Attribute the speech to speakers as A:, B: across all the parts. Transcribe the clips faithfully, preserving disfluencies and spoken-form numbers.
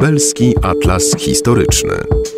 A: Lubelski Atlas Historyczny.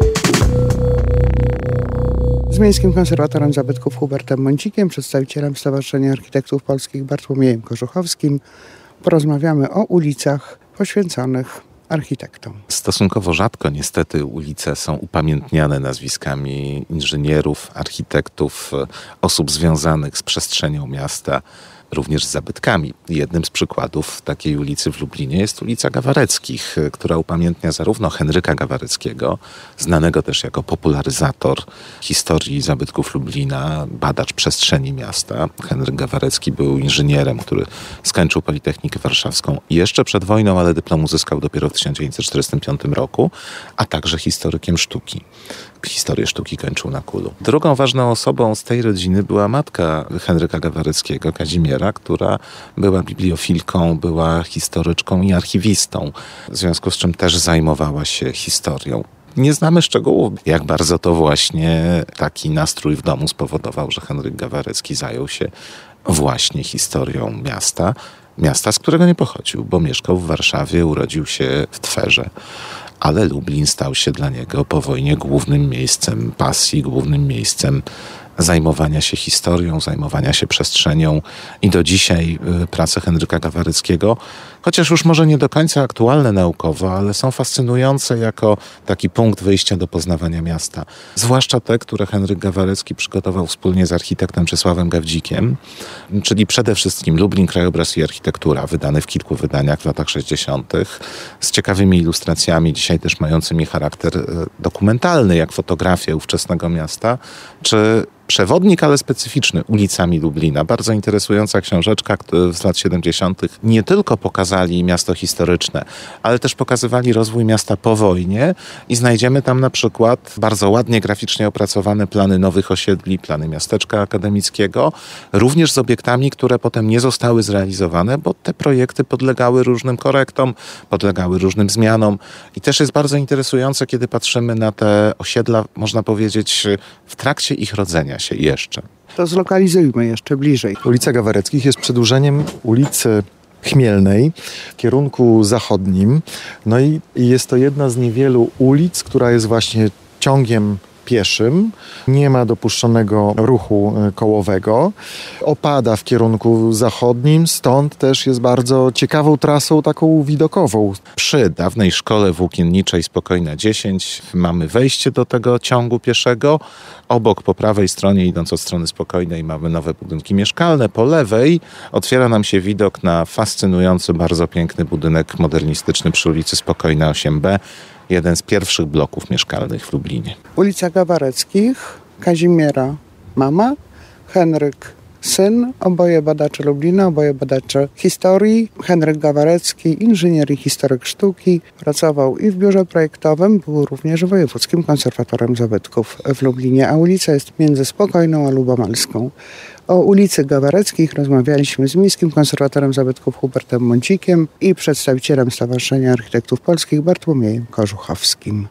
B: Z Miejskim Konserwatorem Zabytków Hubertem Mącikiem, przedstawicielem Stowarzyszenia Architektów Polskich Bartłomiejem Kożuchowskim, porozmawiamy o ulicach poświęconych architektom.
C: Stosunkowo rzadko niestety ulice są upamiętniane nazwiskami inżynierów, architektów, osób związanych z przestrzenią miasta, również z zabytkami. Jednym z przykładów takiej ulicy w Lublinie jest ulica Gawareckich, która upamiętnia zarówno Henryka Gawareckiego, znanego też jako popularyzator historii zabytków Lublina, badacz przestrzeni miasta. Henryk Gawarecki był inżynierem, który skończył Politechnikę Warszawską jeszcze przed wojną, ale dyplom uzyskał dopiero w tysiąc dziewięćset czterdziestym piątym roku, a także historykiem sztuki. Historię sztuki kończył na Kulu. Drugą ważną osobą z tej rodziny była matka Henryka Gawareckiego, Kazimiera, która była bibliofilką, była historyczką i archiwistą, w związku z czym też zajmowała się historią. Nie znamy szczegółów, jak bardzo to właśnie taki nastrój w domu spowodował, że Henryk Gawarecki zajął się właśnie historią miasta. Miasta, z którego nie pochodził, bo mieszkał w Warszawie, urodził się w Twerze. Ale Lublin stał się dla niego po wojnie głównym miejscem pasji, głównym miejscem zajmowania się historią, zajmowania się przestrzenią i do dzisiaj prace Henryka Gawareckiego, chociaż już może nie do końca aktualne naukowo, ale są fascynujące jako taki punkt wyjścia do poznawania miasta. Zwłaszcza te, które Henryk Gawarecki przygotował wspólnie z architektem Czesławem Gawdzikiem, czyli przede wszystkim Lublin, krajobraz i architektura, wydany w kilku wydaniach w latach sześćdziesiątych, z ciekawymi ilustracjami, dzisiaj też mającymi charakter dokumentalny, jak fotografia ówczesnego miasta, czy Przewodnik, ale specyficzny, ulicami Lublina. Bardzo interesująca książeczka z lat siedemdziesiątych. Nie tylko pokazali miasto historyczne, ale też pokazywali rozwój miasta po wojnie i znajdziemy tam na przykład bardzo ładnie graficznie opracowane plany nowych osiedli, plany miasteczka akademickiego, również z obiektami, które potem nie zostały zrealizowane, bo te projekty podlegały różnym korektom, podlegały różnym zmianom i też jest bardzo interesujące, kiedy patrzymy na te osiedla, można powiedzieć, w trakcie ich rodzenia się jeszcze.
B: To zlokalizujmy jeszcze bliżej.
D: Ulica Gawareckich jest przedłużeniem ulicy Chmielnej w kierunku zachodnim. No i jest to jedna z niewielu ulic, która jest właśnie ciągiem pieszym. Nie ma dopuszczonego ruchu kołowego. Opada w kierunku zachodnim, stąd też jest bardzo ciekawą trasą taką widokową.
C: Przy dawnej szkole włókienniczej Spokojna dziesięć mamy wejście do tego ciągu pieszego. Obok, po prawej stronie, idąc od strony Spokojnej, mamy nowe budynki mieszkalne. Po lewej otwiera nam się widok na fascynujący, bardzo piękny budynek modernistyczny przy ulicy Spokojna osiem B. Jeden z pierwszych bloków mieszkalnych w Lublinie.
B: Ulica Gawareckich, Kazimiera mama, Henryk syn, oboje badacze Lublina, oboje badacze historii. Henryk Gawarecki, inżynier i historyk sztuki, pracował i w biurze projektowym, był również wojewódzkim konserwatorem zabytków w Lublinie, a ulica jest między Spokojną a Lubomelską. O ulicy Gawareckich rozmawialiśmy z Miejskim Konserwatorem Zabytków Hubertem Mącikiem i przedstawicielem Stowarzyszenia Architektów Polskich Bartłomiejem Kożuchowskim.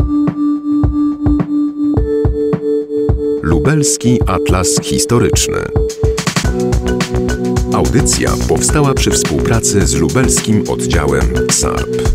A: Lubelski Atlas Historyczny. Audycja powstała przy współpracy z lubelskim oddziałem S A R P.